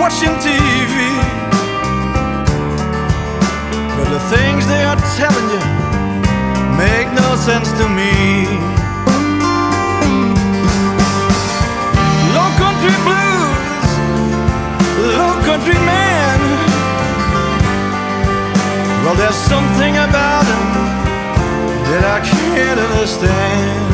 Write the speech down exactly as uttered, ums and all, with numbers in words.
watching T V, but the things they are telling you make no sense to me. Low country blues, low country man, well, there's something about him that I can't understand.